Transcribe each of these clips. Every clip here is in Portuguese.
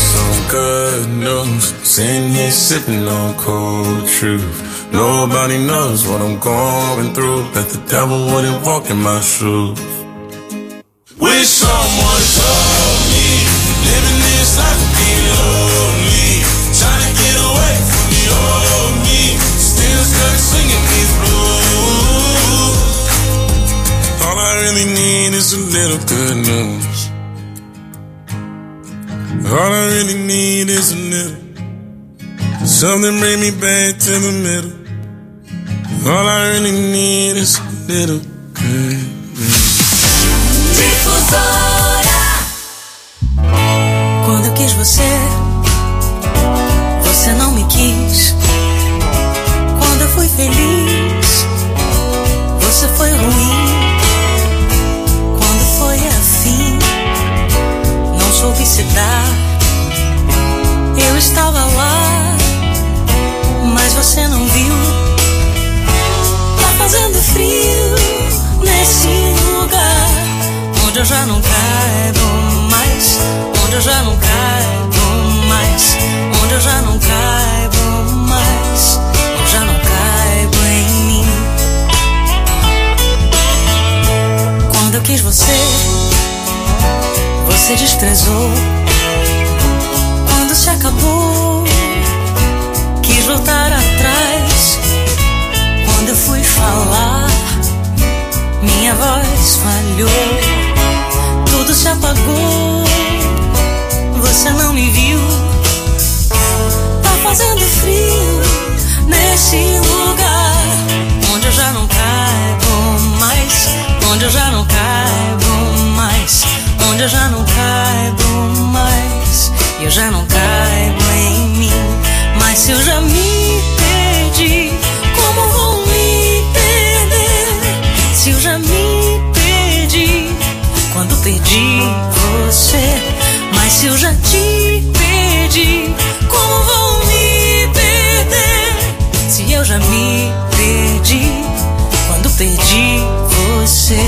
some good news. Sitting here sipping on cold truth. Nobody knows what I'm going through. Bet the devil wouldn't walk in my shoes. Wish someone told me living this life would be lonely. Trying to get away from the old me. Still stuck singing these blues. All I really need is a little good news. All I really need is a little. Something bring me back to the middle. All I really need is a little good news. Difusora. Quando eu quis você, você não me quis. Quando eu fui feliz, você foi ruim. Quando foi afim, não soube se dar. Eu estava lá, mas você não viu. Tá fazendo frio nesse lugar onde eu já não caibo mais, onde eu já não caibo mais, onde eu já não caibo mais, eu já não caibo em mim. Quando eu quis você, você desprezou. Quando se acabou, quis voltar atrás. Quando eu fui falar, minha voz falhou. Tudo se apagou, você não me viu. Tá fazendo frio nesse lugar onde eu já não caibo mais, onde eu já não caibo mais, onde eu já não caibo mais, eu já não caibo em mim. Mas se eu já me perdi, como vou me perder? Se eu já me perdi quando perdi você. Mas se eu já te perdi, como vou me perder? Se eu já me perdi quando perdi você.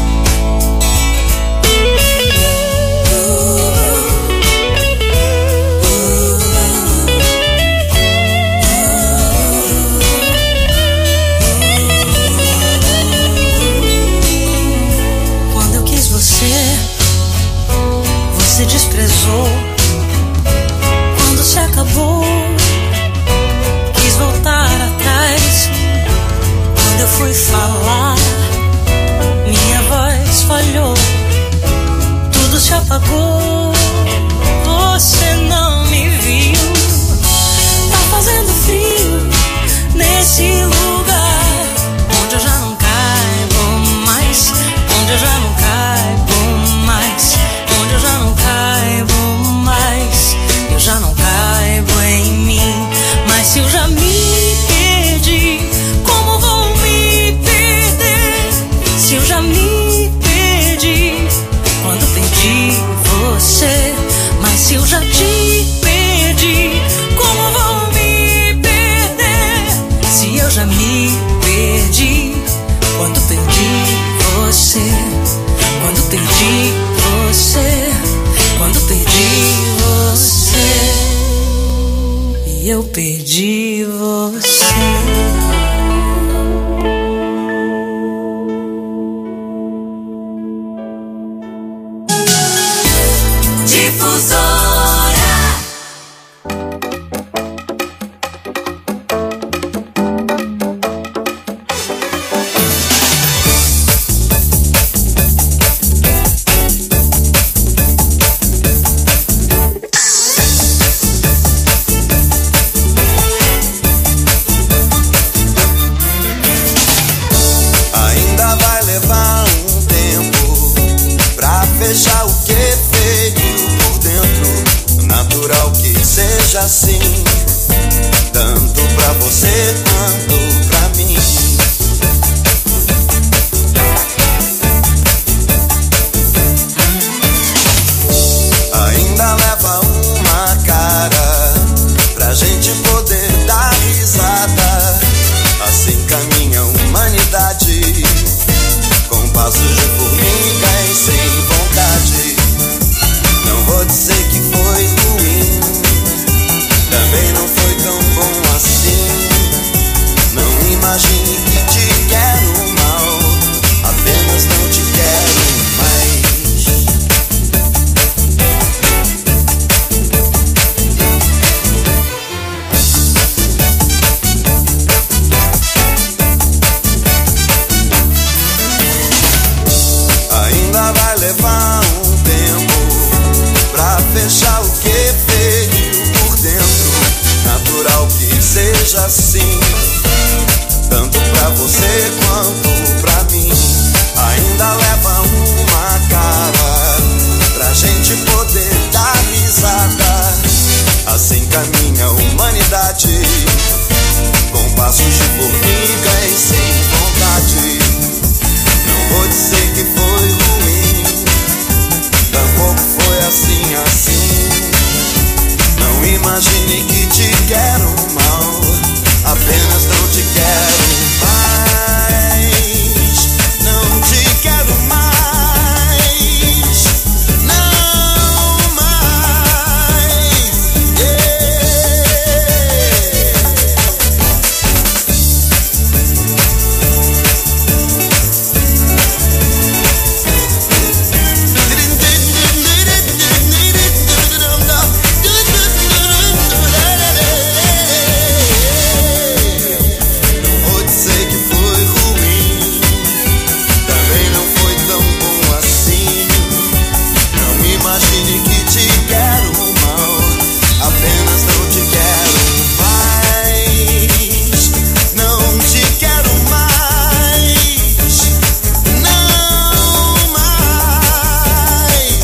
Você desprezou. Quando se acabou, quis voltar atrás. Quando eu fui falar, minha voz falhou. Tudo se apagou, você não me viu. Tá fazendo frio nesse lugar onde eu já não caibo mais, onde eu já não caibo mais, onde eu já não caibo mais, eu já não caibo em mim. Mas se eu já me perdi, como vou me perder? Se eu já me perdi quando perdi você. Mas se eu já te perdi, como vou me perder? Se eu já me perdi quando perdi você. Quando perdi você, quando perdi você, e eu perdi você. Difusora. Assim, tanto pra você quanto pra mim. Ainda leva uma cara pra gente poder dar risada. Assim caminha a humanidade, com passos de formiga e sem vontade. Não vou dizer que foi ruim, seja assim, tanto pra você quanto pra mim. Ainda leva uma cara pra gente poder dar risada. Assim caminha a humanidade, com passos de formiga e sem vontade. Não vou dizer que foi ruim, tampouco foi assim, assim. Não imagine que te quero mal, apenas não te quero mais. Não te quero mais, não mais, Não vou dizer que foi ruim, também não foi tão bom assim. Não imagine que te quero mal, apenas não te quero mais. Não te quero mais, não mais,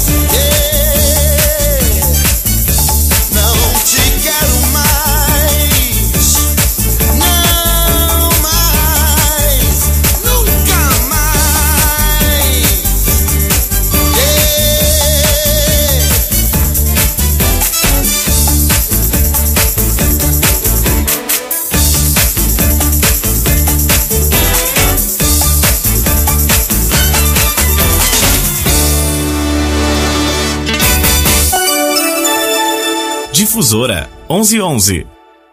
Não te quero mais, não mais, nunca mais, Difusora 1111.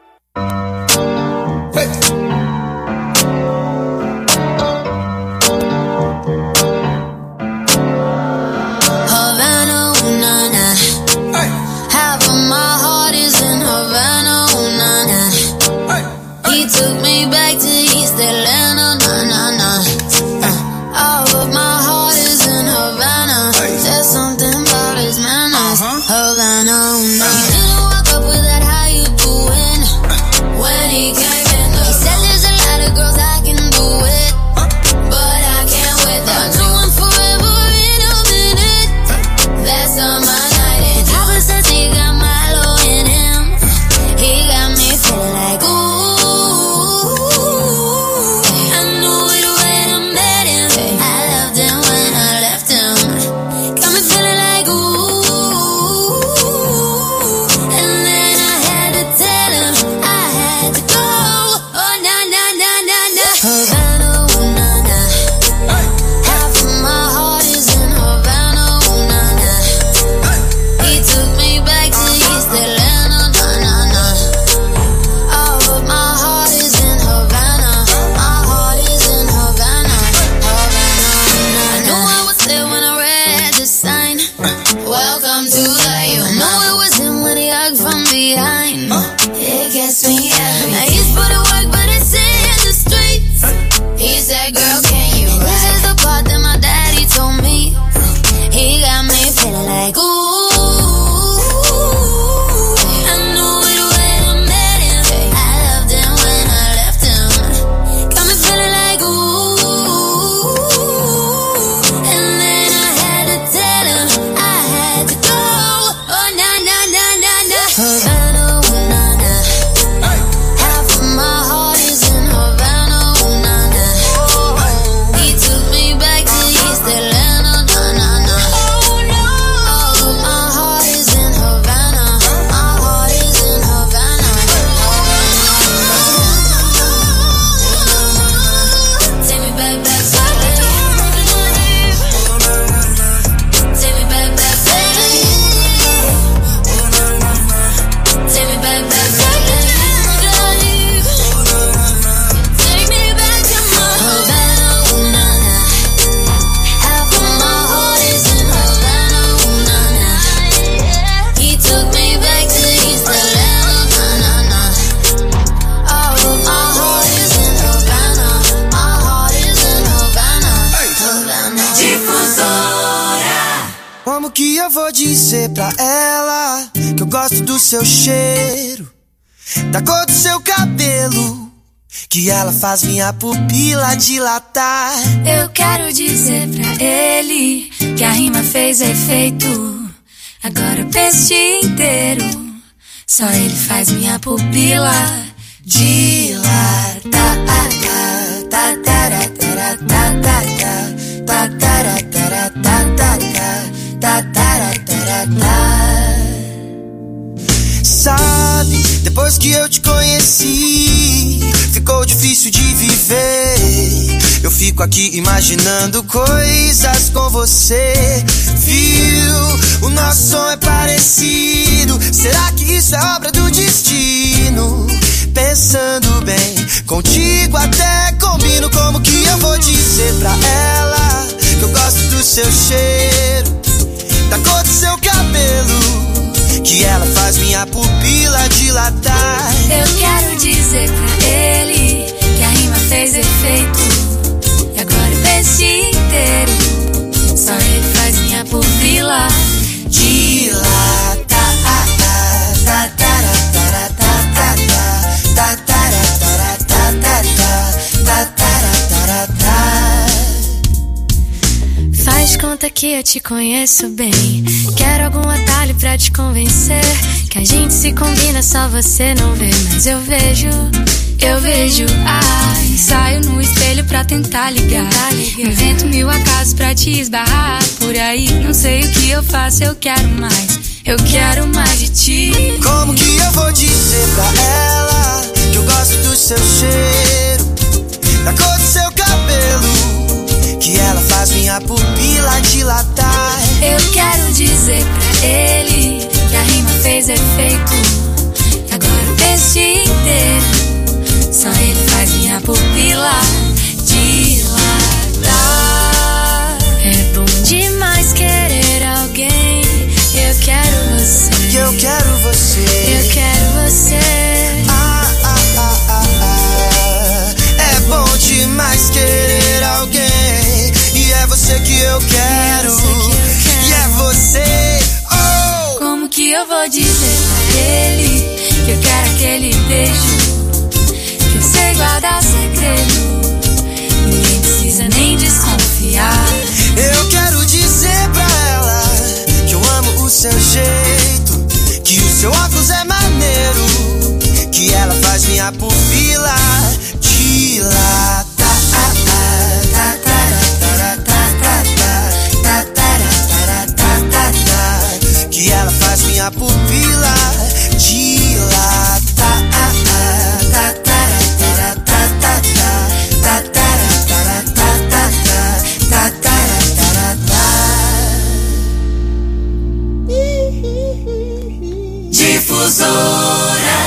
Havana, ooh, nah, nah. Half of my heart is in Havana, ooh, nah, nah. He took me back to East Atlanta, nah, nah, nah. All of my heart is in Havana. There's something about his manners. Havana, ooh, nah. He didn't walk up with that, how you doing? When he came in, he said there's a lot of girls I can do it, but I can't with that. I know I'm forever in a minute. That's on my night. And Papa says he got Milo in him. He got me feeling like ooh. I knew it when I met him. I loved him when I left him. Got me feeling like ooh. And then I had to tell him I had to go. Oh na na na na na. Havana, ooh, na na. Half of my heart is in Havana, ooh, na na. He took me back to East Atlanta, nah, nah, nah. All of my heart is in Havana. My heart is in Havana. Havana, nah, I knew I was there when I read the sign. Welcome to the U. I know it was him when he hugged from behind. It gets me every time. He's put in work, but it's in the streets. He said, girl, can you rap? This is the part that my daddy told me. He got me feeling like ooh. I knew it when I met him. I loved him when I left him. Got me feeling like ooh. And then I had to tell him I had to go. Oh na na na na na. Havana, ooh, na na. Half of my heart is in Havana, ooh, na na. He took me back to East Atlanta, nah, nah, nah. All of my heart is in Havana. My heart is in Havana. Take me back, back, back. Take me back, back, back. Take me back, back, back. Take me back to my Havana, ooh, na na. Half of my heart is in Havana, ooh, na na. He took me back to East Atlanta, nah, nah, nah. All of my heart is in Havana. My heart is in Havana. Havana. Difusora. Como que eu vou dizer pra ela que eu gosto do seu cheiro? da cor do seu cabelo, que ela faz minha pupila dilatar. Eu quero dizer pra ele que a rima fez efeito. Agora o peixe inteiro, só ele faz minha pupila dilatar. Sabe, depois que eu te conheci, ficou difícil de viver. Eu fico aqui imaginando coisas com você. Viu, o nosso som é parecido. Será que isso é obra do destino? Pensando bem, contigo até combino. Como que eu vou dizer pra ela que eu gosto do seu cheiro, da cor do seu cabelo, que ela faz minha pupila dilatar. Eu quero dizer pra ele que a rima fez efeito. E agora o peixe inteiro, só ele faz minha pupila dilatar. Faz conta que eu te conheço bem. Quero algum atalho pra te convencer que a gente se combina, só você não vê. Mas eu vejo. Saio no espelho pra tentar ligar. Invento mil acasos pra te esbarrar por aí. Não sei o que eu faço, eu quero mais de ti. Como que eu vou dizer pra ela que eu gosto do seu cheiro, da cor do seu cabelo, que ela faz minha pupila dilatar. Eu quero dizer pra ele que a rima fez efeito. E agora o peixe inteiro, só ele faz minha pupila dilatar. É bom demais querer alguém. Eu quero você. Eu quero você. Eu quero você. É bom demais querer alguém. E é você que eu quero. E é você. Oh! Como que eu vou dizer pra ele que eu quero aquele beijo, que eu sei guardar segredo, ninguém precisa nem desconfiar. Eu quero dizer pra ela que eu amo o seu jeito, que o seu óculos é maneiro, que ela faz minha pupila dilatar. Que ela faz minha pupila dilatar. Difusora.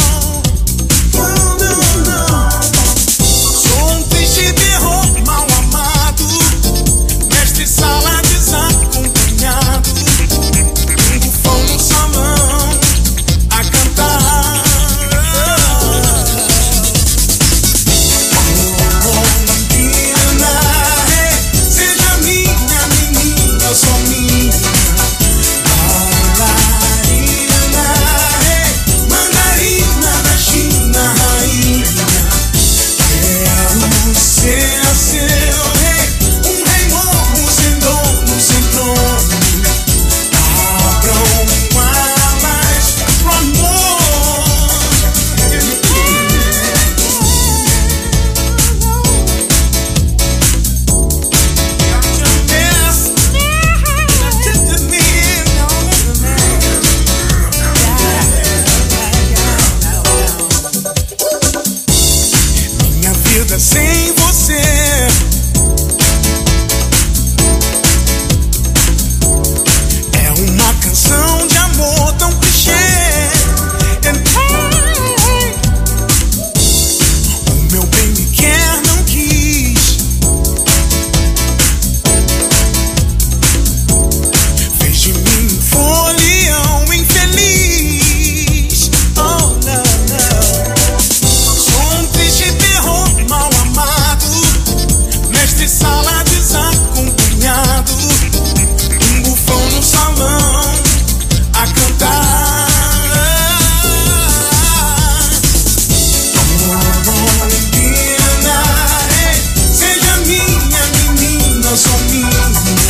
Sou um triste terror, mal amor. sem você. É uma canção de amor tão clichê. O meu bem me quer, não quis. Fez de mim um folião infeliz. Oh, não, não. Sou um triste terror mal amado, mestre sala desacompanhado, um bufão no salão a cantar. Seja minha menina, só minha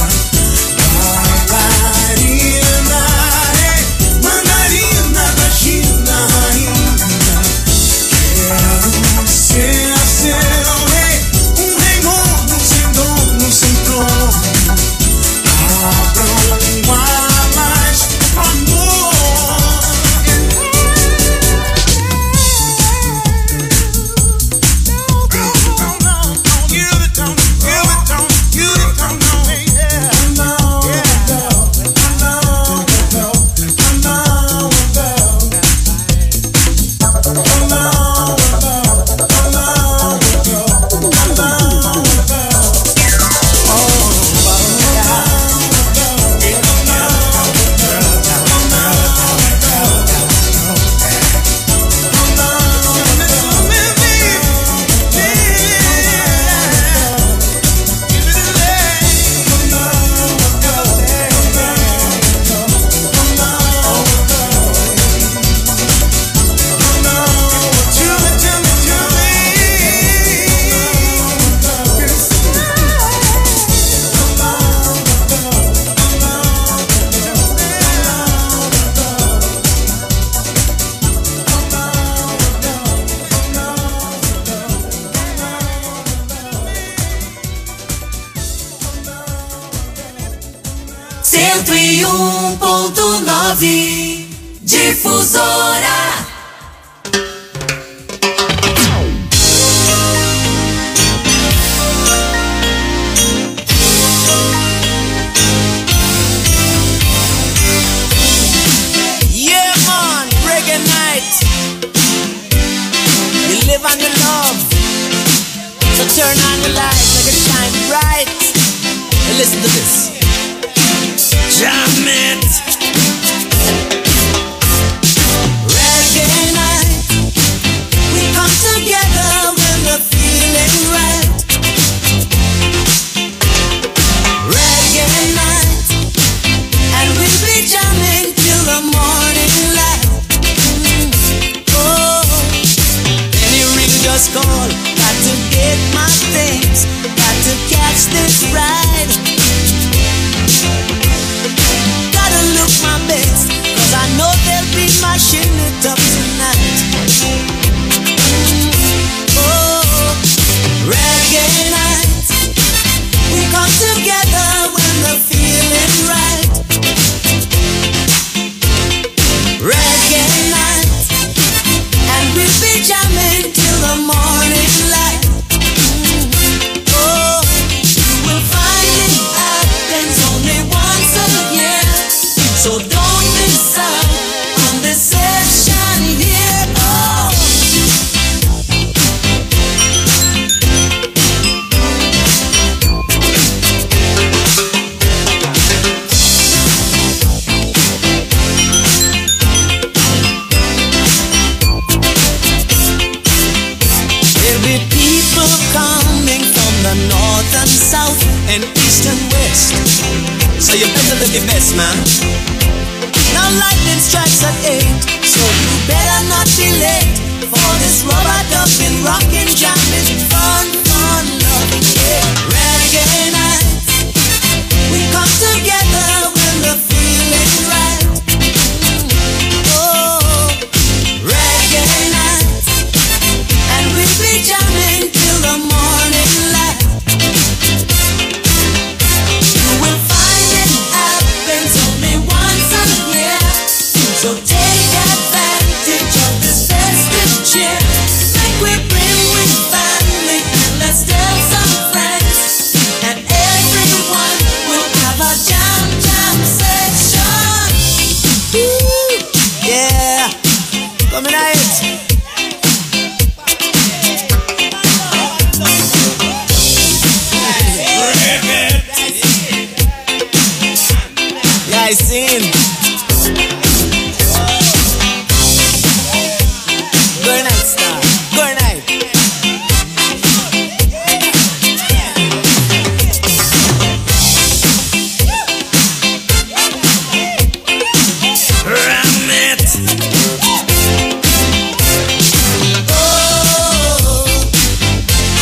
bailarina, mandarina da China, rainha. Quero ser seu rei, um rei morno, sem dono, sem trono. Abram alas pro amor. Difusora. Yeah, man, reggae night. You live on your love, so turn on the light, make it shine bright. And listen to this. Jam it. Reggae night, we come together when the feeling right. Reggae night, and we'll be jamming till the morning light. Oh, Any ring just call. got to get my things, got to catch this ride. Gotta look my best, 'cause I know they'll be mashing it up tonight. Oh, reggae night, we come together when the feeling right. Reggae night, and we'll be jamming till the morning light. Oh, you will find it happens only once a year, so don't miss out on this session here. Oh, there'll be people coming from the north and south And east and west. So you better live your best, man. now lightning strikes at 8, so you better not be late for this rubber ducking, rockin', jamming, fun, fun, loving, yeah. Reggae night, we come together when the feeling right. Oh, reggae night, and we'll be jamming till the morning light. You will find it happens only once a year, so take advantage of this festive cheer. Like we bring with family and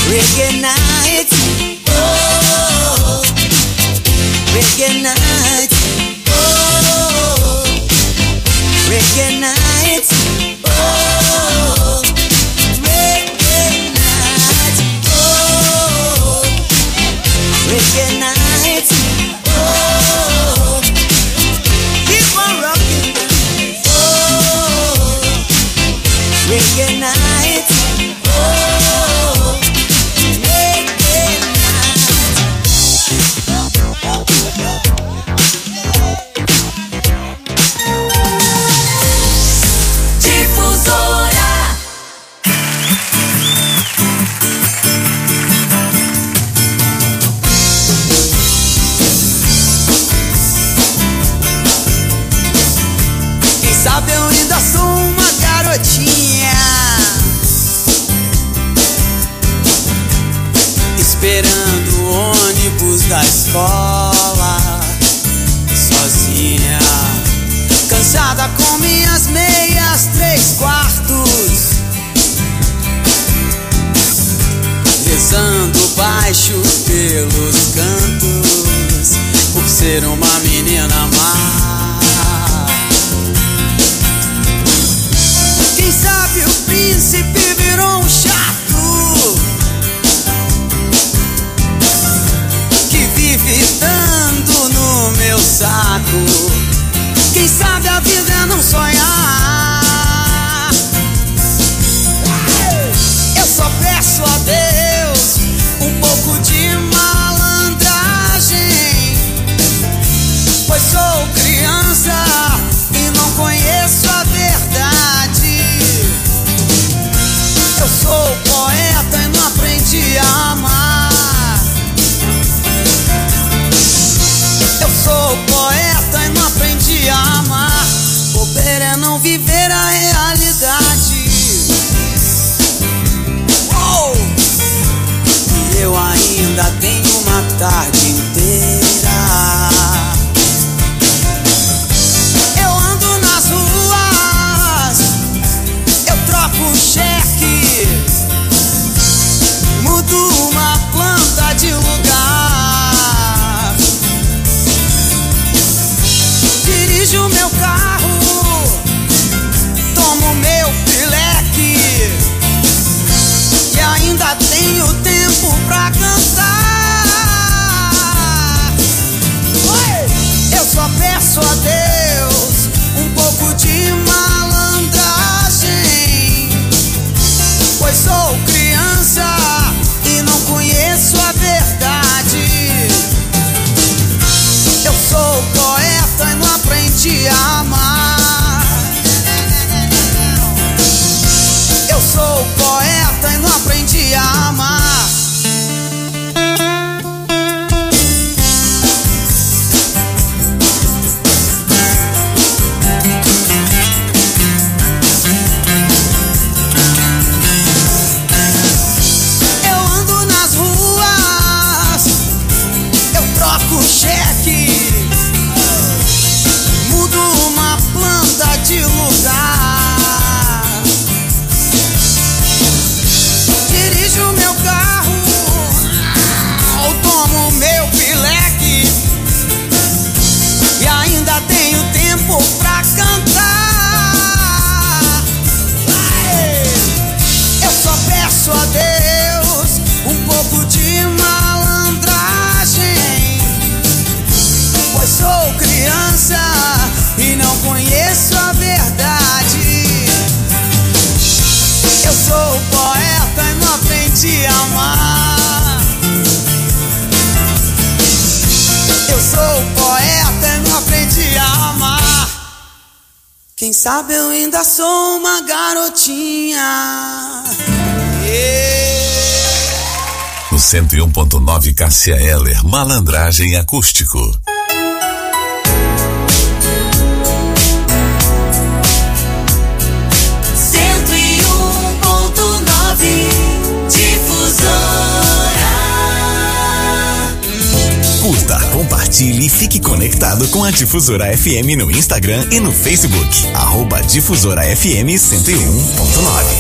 reggae night. Oh, reggae night. Oh, reggae night. Oh, reggae night. Oh, reggae night. Oh, keep on rocking. Oh, reggae night. Oh, reggae night. Difusora. Quem sabe eu ainda sou uma garotinha, esperando o ônibus da escola, sozinha, cansada com minhas meias 3/4, rezando baixo pelos cantos, por ser uma menina má. Quem sabe o príncipe virou um chato, que vive dando no meu saco. Quem sabe a vida é não sonhar. Eu só peço a Deus um pouco de malandragem, pois sou criança e não conheço a verdade. Eu sou poeta e não aprendi a amar. Eu sou poeta e não aprendi a amar. Bobeira é não viver a realidade. Oh! E eu ainda tenho uma tarde inteira. Eu ando nas ruas, eu troco um cheque, mudo uma planta de lugar, dirijo meu carro, tomo meu pileque e ainda tenho tempo pra cantar. Eu só peço a Deus um pouco de malandragem, pois sou criança e não conheço a verdade. Eu sou poeta e não aprendi a amar. Eu sou poeta e não aprendi a amar. Eu ando nas ruas, eu troco cheque, mudo uma planta de lugar, dirijo meu carro, eu tomo meu pileque e ainda tenho tempo pra cantar. Eu só peço a Deus um pouco de malandragem, pois sou criança e não conheço a verdade. Eu sou poeta e não aprendi a amar. Eu sou poeta e não aprendi a amar. Quem sabe eu ainda sou uma garotinha. No 101.9 Cássia Eller, Malandragem Acústico. 101.9 Difusora. Curta, compartilhe e fique conectado com a Difusora FM no Instagram e no Facebook. @Difusora FM 101.9.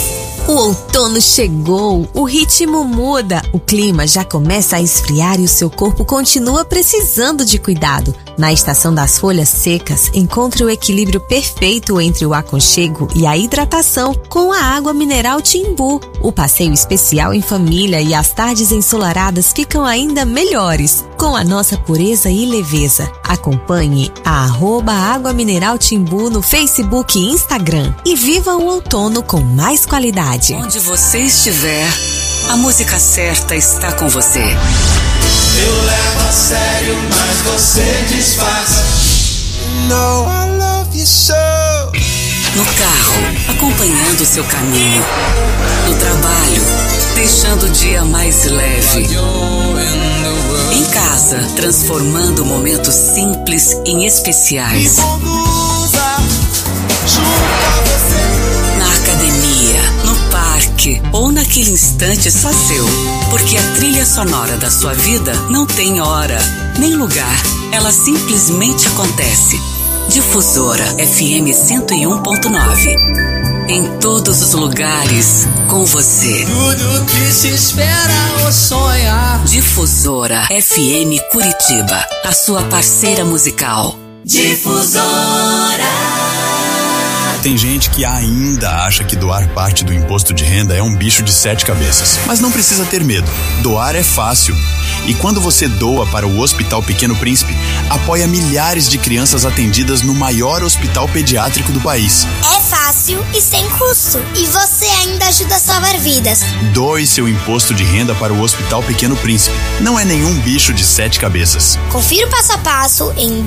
O outono chegou, o ritmo muda, o clima já começa a esfriar e o seu corpo continua precisando de cuidado. Na estação das folhas secas, encontre o equilíbrio perfeito entre o aconchego e a hidratação com a água mineral Timbu. O passeio especial em família e as tardes ensolaradas ficam ainda melhores, com a nossa pureza e leveza. Acompanhe a @Água Mineral Timbu no Facebook e Instagram e viva o outono com mais qualidade. Onde você estiver, a música certa está com você. Eu levo a sério, mas você disfarça. No, I love you so. No carro, acompanhando o seu caminho. No trabalho, deixando o dia mais leve. Em casa, transformando momentos simples em especiais. Me conduza junto a você. Na academia, no parque ou naquele instante só seu. Porque a trilha sonora da sua vida não tem hora, nem lugar. Ela simplesmente acontece. Difusora FM 101.9. Em todos os lugares, com você. Tudo que se espera ou sonha. Difusora FM Curitiba, a sua parceira musical. Difusora. Tem gente que ainda acha que doar parte do imposto de renda é um bicho de 7 cabeças. Mas não precisa ter medo. Doar é fácil. E quando você doa para o Hospital Pequeno Príncipe, apoia milhares de crianças atendidas no maior hospital pediátrico do país. É fácil e sem custo. E você ainda ajuda a salvar vidas. Doe seu imposto de renda para o Hospital Pequeno Príncipe. Não é nenhum bicho de 7 cabeças. Confira o passo a passo em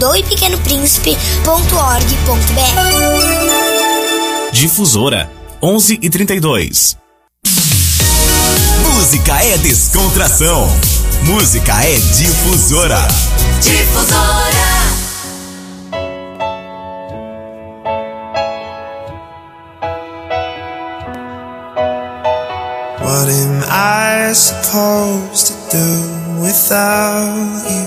doepequenopríncipe.org.br. Difusora 11:32. Música é descontração. Música é Difusora. Difusora. What am I supposed to do without you?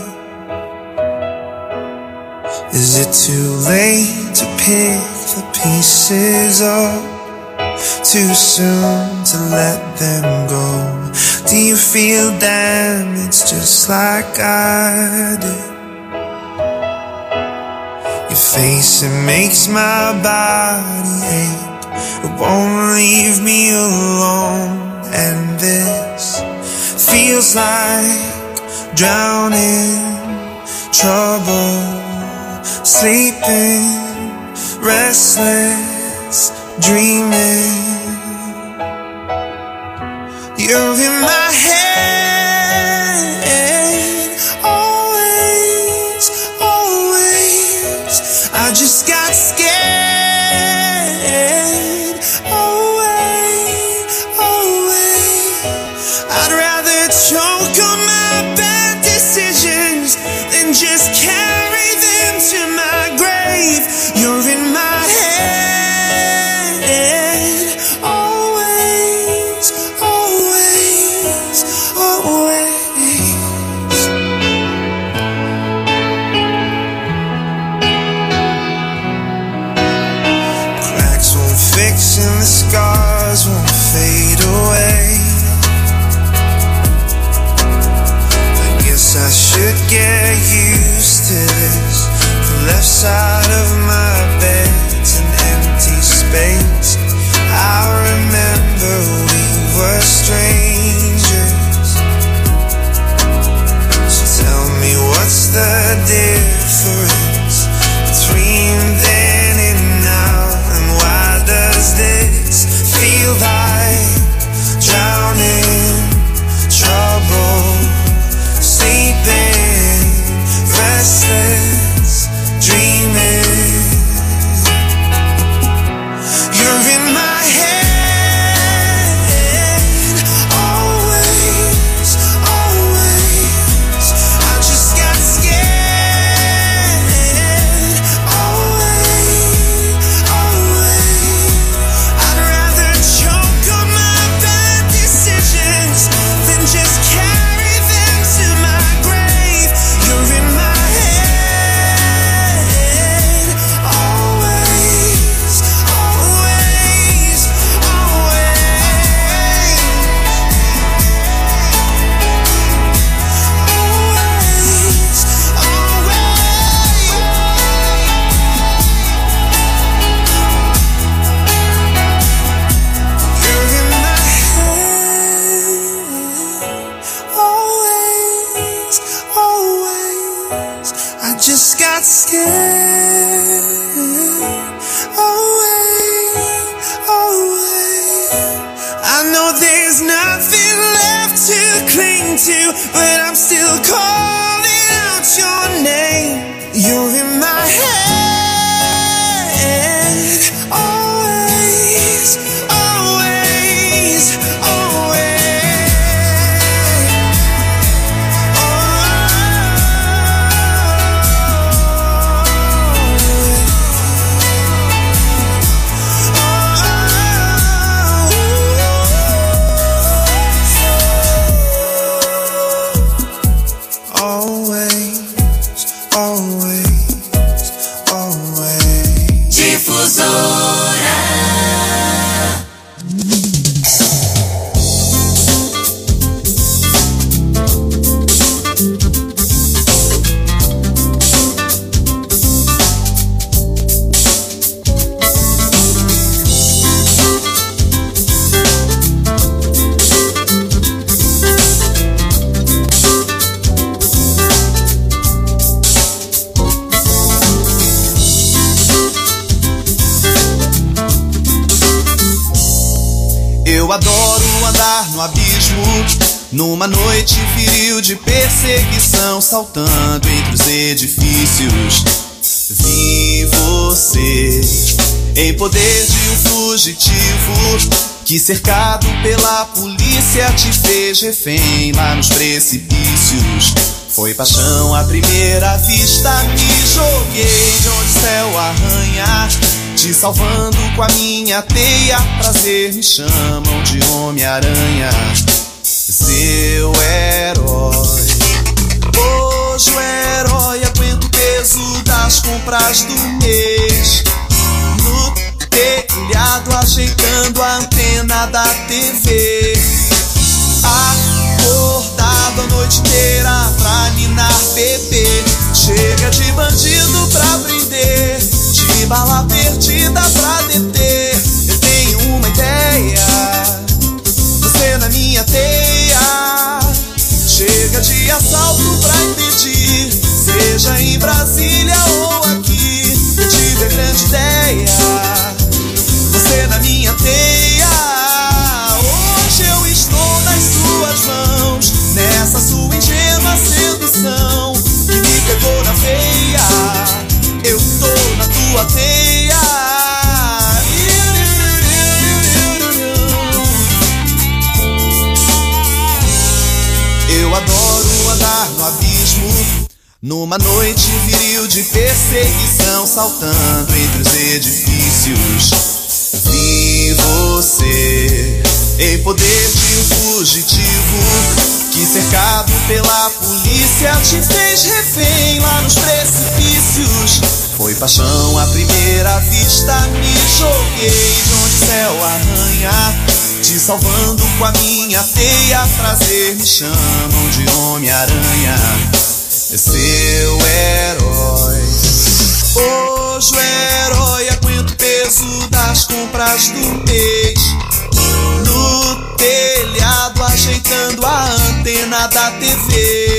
Is it too late to pick the pieces up? Too soon to let them go? Do you feel damaged just like I do? Your face, it makes my body ache. It won't leave me alone. And this feels like drowning, trouble, sleeping, restless, dreaming. You're in my head, always, always. I just got scared, always, always. I'd rather choke on my bad decisions than just carry them to my grave. You're in my head, always, always. just got scared. I know there's nothing left to cling to, but I'm still calling out your name. You're in my head, always, always, always. Eu adoro andar no abismo, numa noite viril de perseguição, saltando entre os edifícios. Vi você em poder de um fugitivo, que cercado pela polícia te fez refém lá nos precipícios. Foi paixão à primeira vista, me joguei de onde o céu arranha, te salvando com a minha teia. Prazer me chamam de Homem-Aranha, seu herói. Hoje o herói aguenta o peso das compras do mês, no telhado ajeitando a antena da TV, acordado a noite inteira pra ninar bebê. Chega de bandido pra prender, de bala perdida pra deter. Eu tenho uma ideia, você na minha teia. Chega de assalto pra impedir, seja em Brasília ou aqui. Eu tive a grande ideia, você na minha teia. Hoje eu estou nas suas mãos, nessa sua ingênua sedução que me pegou na veia. Eu tô na tua teia. Eu adoro andar no abismo, numa noite viril de perseguição, saltando entre os edifícios. Vi você em poder de um fugitivo, que cercado pela polícia te fez refém lá nos precipícios. Foi paixão à primeira vista, me joguei de onde o céu arranha, te salvando com a minha teia. Prazer me chamam de Homem-Aranha, seu herói. Hoje o herói aguenta o peso das compras do mês, no telhado ajeitando a antena da TV,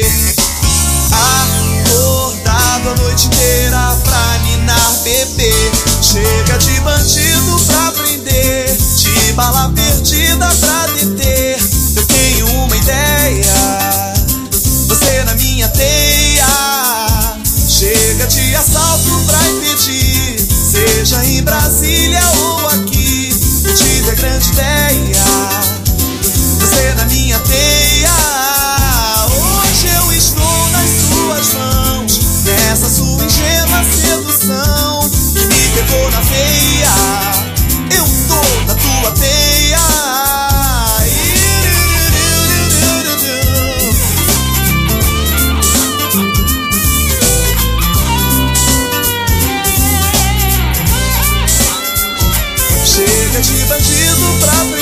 acordado a noite inteira pra ninar bebê. Chega de bandido pra prender, de bala perdida pra deter. Eu tenho uma ideia, você na minha teia. Chega de assalto pra impedir, seja em Brasília ou aqui. Eu tive a grande ideia, você na minha teia. Hoje eu estou nas suas mãos, nessa sua ingênua sedução que me pegou na veia. Eu tô na tua teia. Chega de bandido pra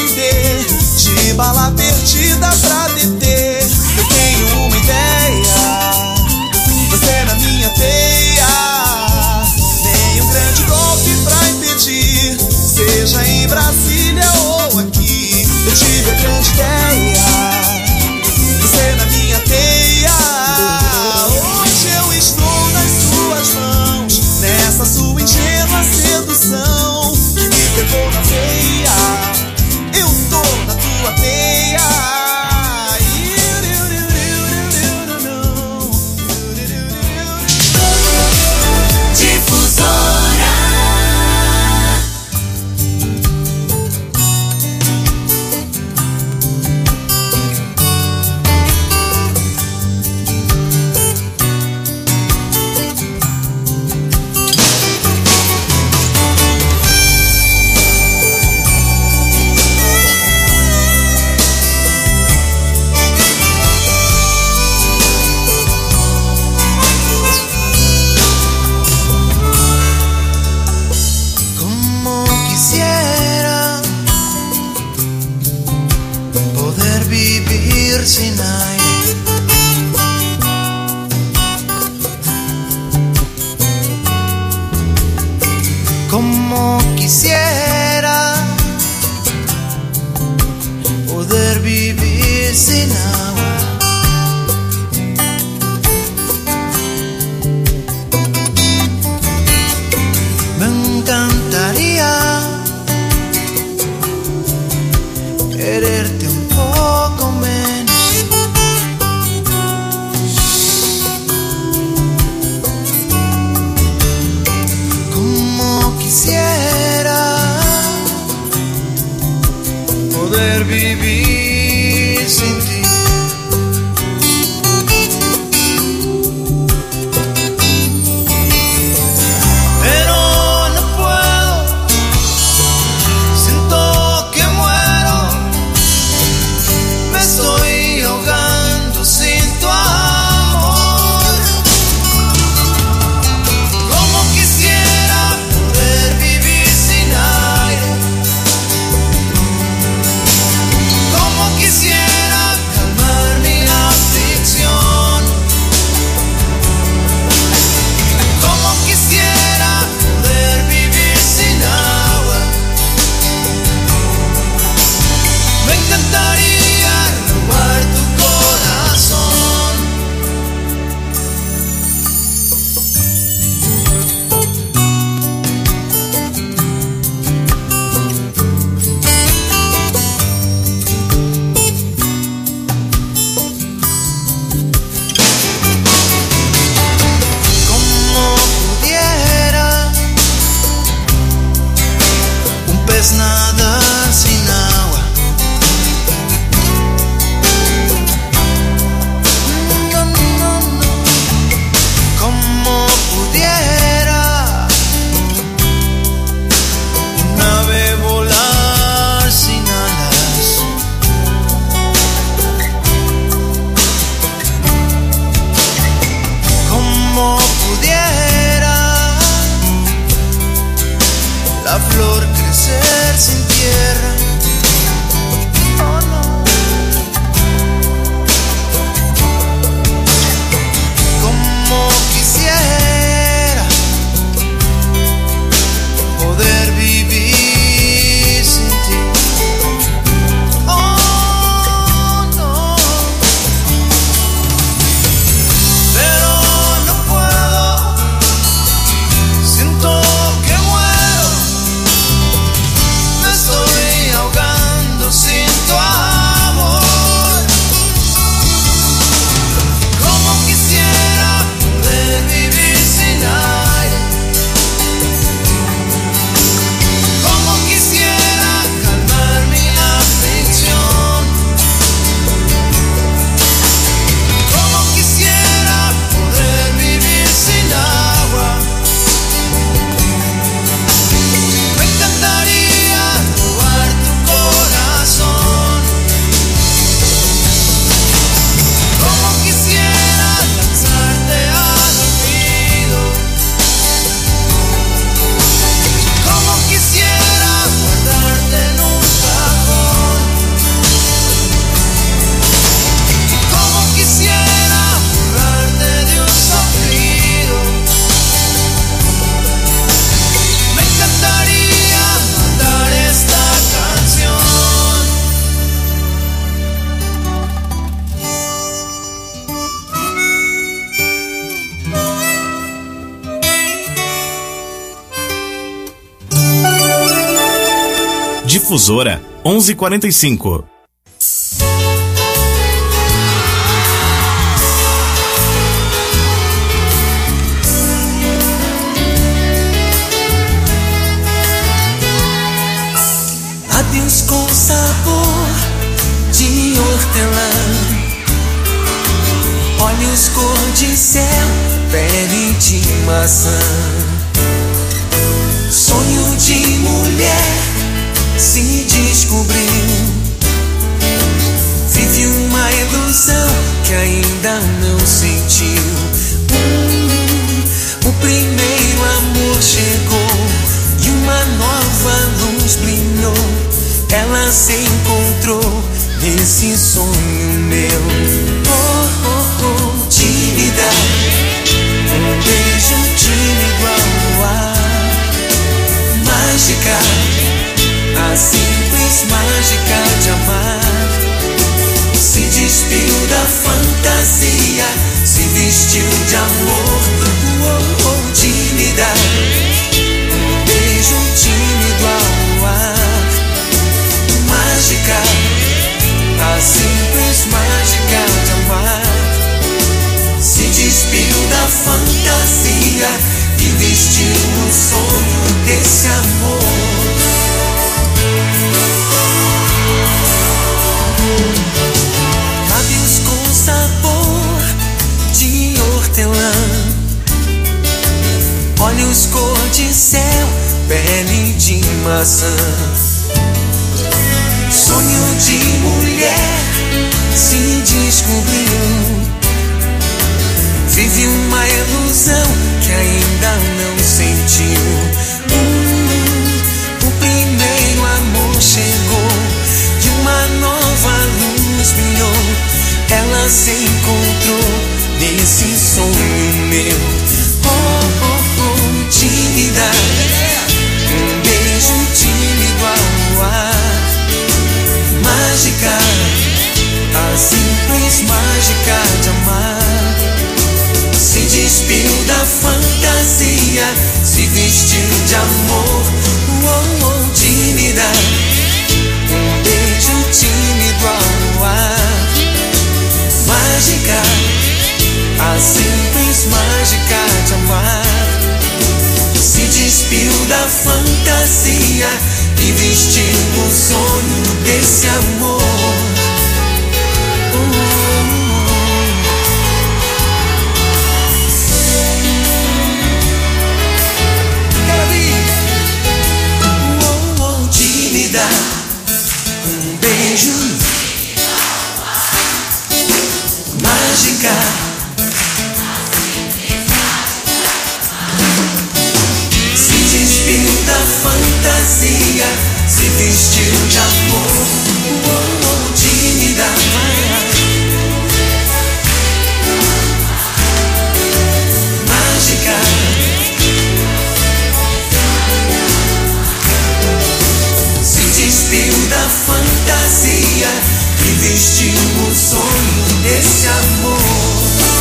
quisiera poder vivir sin agua. Me encantaría quererte un poco menos. Como quisiera poder vivir sin ti. Pero no puedo, siento que muero, me estoy ahogando sin tu amor. Como quisiera poder vivir sin aire, como quisiera calmar mi aflicción, como quisiera poder vivir sin agua. Me encantaría robar tu corazón. Como pudiera un pez nadar sin agua. No, no, no. Como pudiera un ave volar sin alas. Como pudiera la flor crecer sin tierra. Oh, no. Como quisiera poder vivir sin ti. Oh, no. Pero no puedo, siento que muero, me estoy ahogando sin tu amor. Como quisiera poder vivir sin aire, como quisiera calmar mi aflicción, como quisiera poder vivir sin agua. Me encantaría robar tu corazón, como quisiera lanzarte al olvido, como quisiera guardarte en un cajón, como quisiera borrarte de un soplido. Me encantaría matar esta canción. Difusora 1145. Lábios com sabor de hortelã, olhos cor de céu, pele de maçã. Sonho de mulher se descobriu, vive uma ilusão que ainda não sentiu. O primeiro amor chegou e uma nova luz brilhou. Ela se encontrou nesse sonho meu. Oh, oh, oh, tímida, um beijo tímido ao ar, mágica, vestiu de amor, tímida, um beijo tímido ao ar, mágica, a simples mágica de amar. Se despiu da fantasia e vestiu o sonho desse amor. Lábios com sabor de hortelã, olhos cor de céu, pele de maçã. Sonho de mulher se descobriu, vive uma ilusão que ainda não sentiu. O primeiro amor chegou, de uma nova luz brilhou. Ela se encontrou nesse sonho meu. Tímida, um beijo tímido ao ar, mágica, a simples mágica de amar. Se despiu da fantasia, se vestiu de amor, tímida, um beijo tímido ao ar, mágica, a simples mágica de amar. Se despiu da fantasia e vestiu o sonho desse amor. Tímida, um beijo, mágica, se despiu da fantasia, se vestiu de amor. Tímida, mágica, despiu da fantasia e vestiu o sonho desse amor.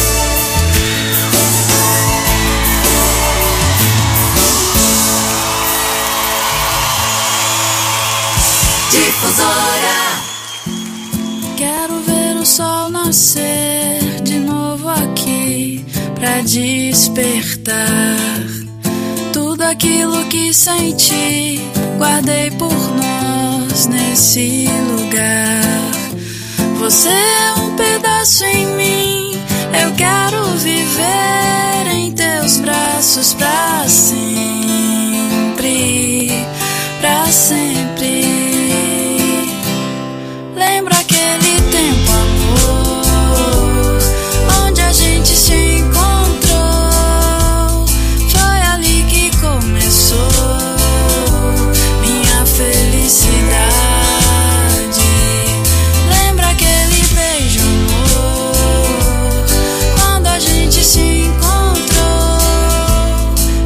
Difusora. Quero ver o sol nascer de novo aqui pra despertar tudo aquilo que senti. Guardei por nós nesse lugar. Você é um pedaço em mim. Eu quero viver em teus braços pra sempre, pra sempre. Lembra aquele tempo, amor, onde a gente se encontrou? Foi ali que começou felicidade. Lembra aquele beijo, amor, quando a gente se encontrou?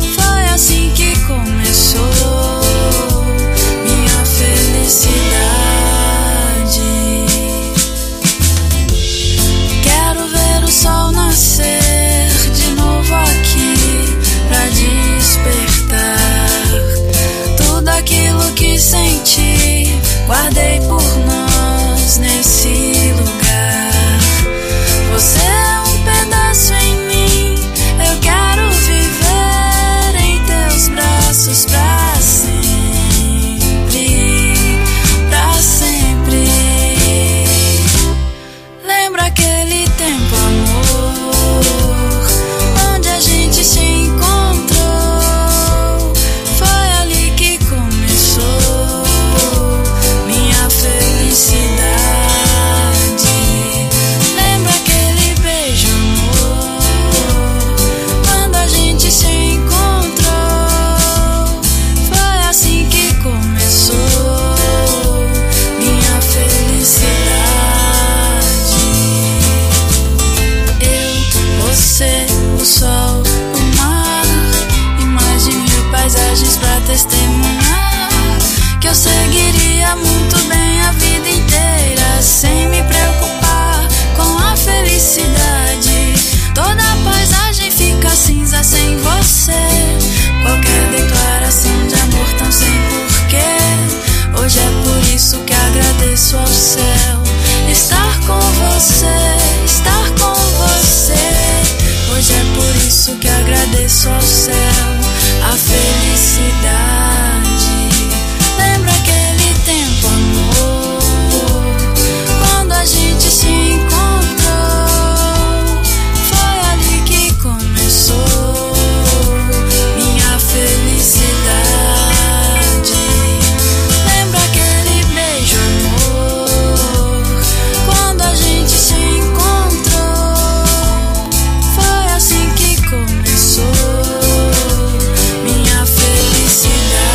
agradeço ao céu a felicidade. Lembra aquele tempo, amor, quando a gente se encontrou? Foi ali que começou minha felicidade. Lembra aquele beijo, amor, quando a gente se encontrou? Foi assim que começou minha felicidade.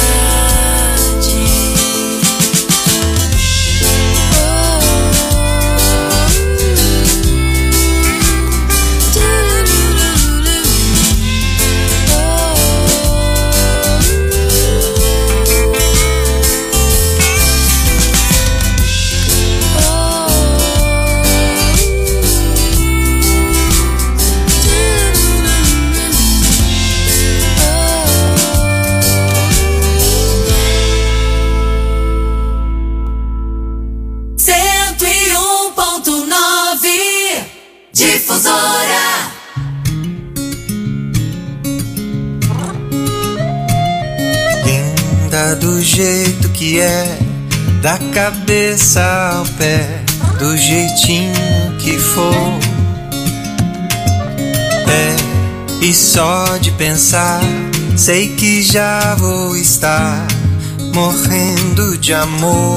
Difusora. Linda do jeito que é, da cabeça ao pé, do jeitinho que for. É, e só de pensar, sei que já vou estar morrendo de amor.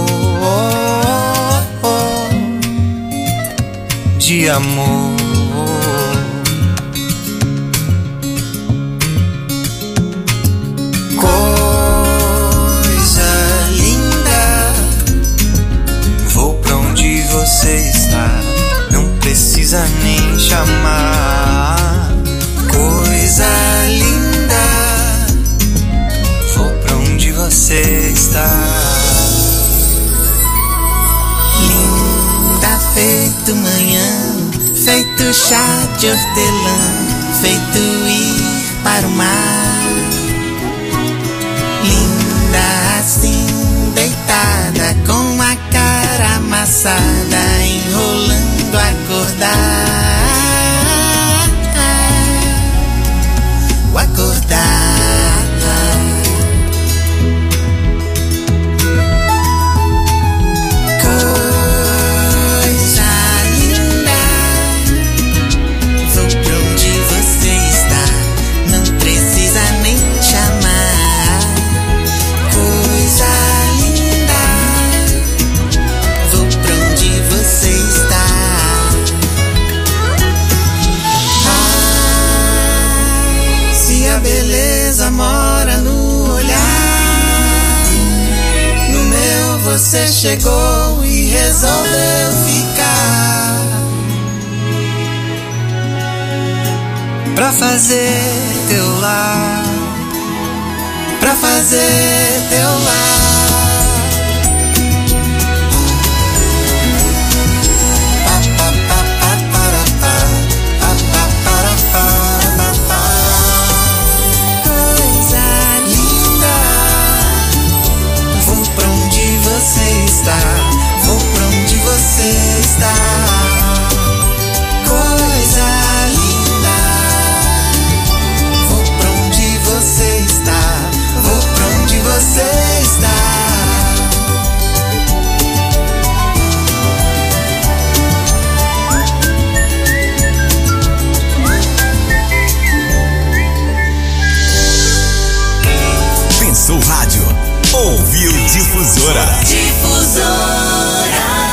De amor. Coisa linda, vou pra onde você está, não precisa nem chamar. Coisa linda, vou pra onde você está. Linda feito manhã, feito chá de hortelã, feito ir para o mar. Linda assim, deitada, com a cara amassada, enrolando acordar. O acordar. Mora no olhar, no meu você chegou e resolveu ficar, pra fazer teu lar, pra fazer teu lar. Vou pra onde você está. Coisa linda, vou pra onde você está. Vou pra onde você está. Pensou rádio, ouviu Difusora. Difusora.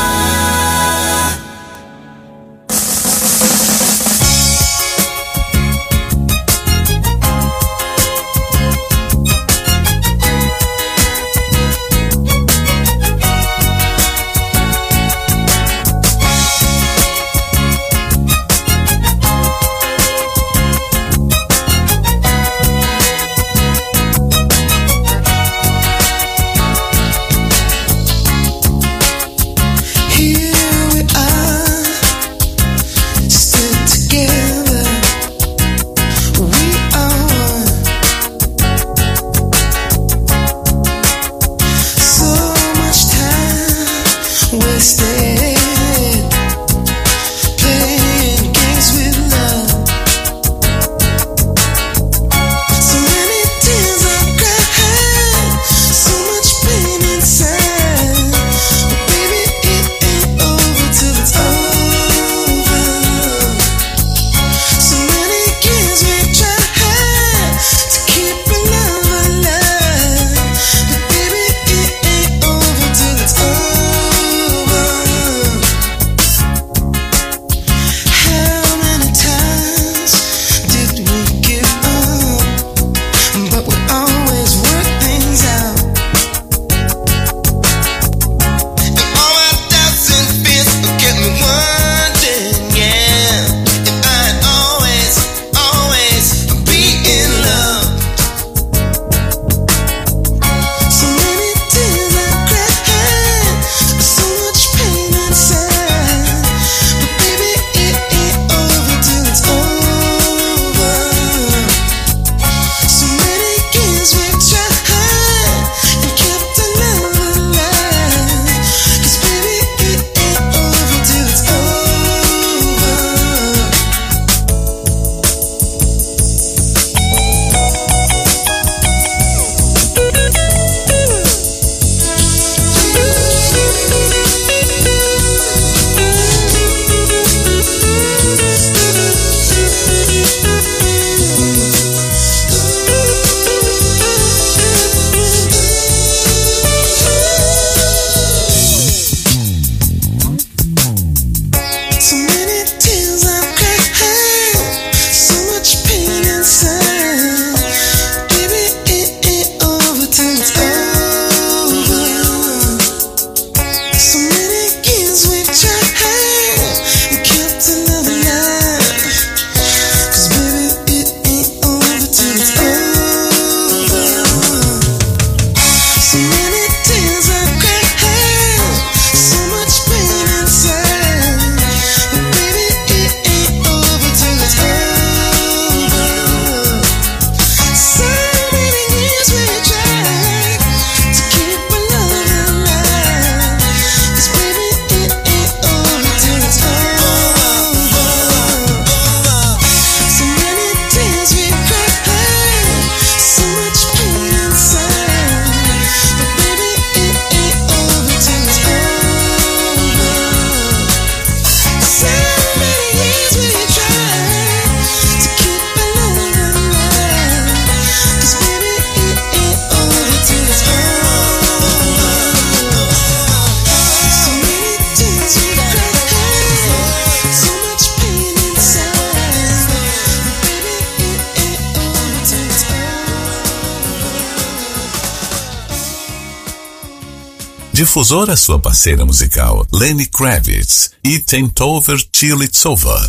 Difusora, sua parceira musical, Lenny Kravitz e Ain't Over Till It's Over.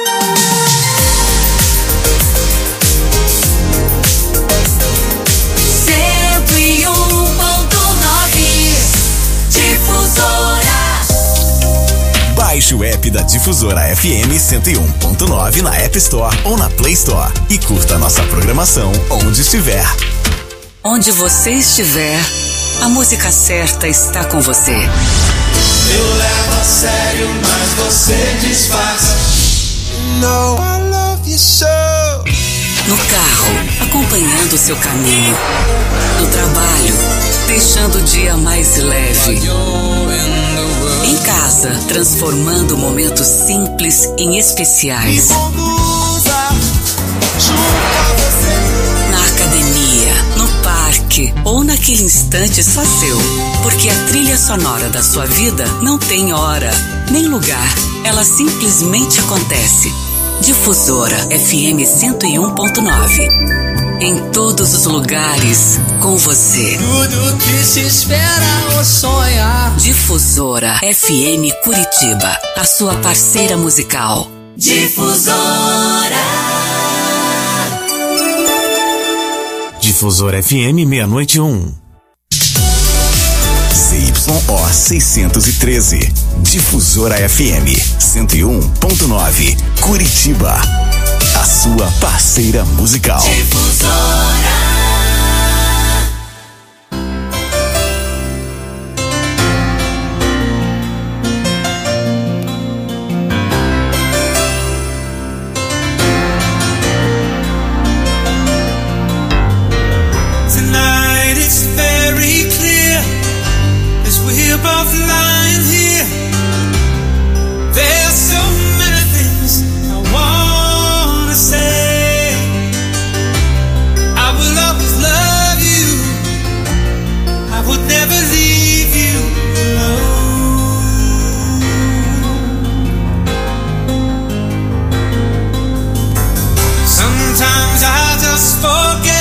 Baixe o app da Difusora FM 101.9 na App Store ou na Play Store e curta a nossa programação onde estiver. Onde você estiver, a música certa está com você. Eu levo a sério, mas você disfarça. No, I love you so. No carro, acompanhando o seu caminho. No trabalho, deixando o dia mais leve. Em casa, transformando momentos simples em especiais. Na academia, no parque ou naquele instante só seu. Porque a trilha sonora da sua vida não tem hora, nem lugar. Ela simplesmente acontece. Difusora FM 101.9. Em todos os lugares, com você. Tudo que se espera ou sonha. Difusora FM Curitiba, a sua parceira musical. Difusora. Difusora FM 601. CYO 613. Difusora FM 101.9. Curitiba. A sua parceira musical. Difusora. Tonight it's very clear as we're both lying here. There's so many things I wanna say. I will always love you. I would never leave you alone. Sometimes I just forget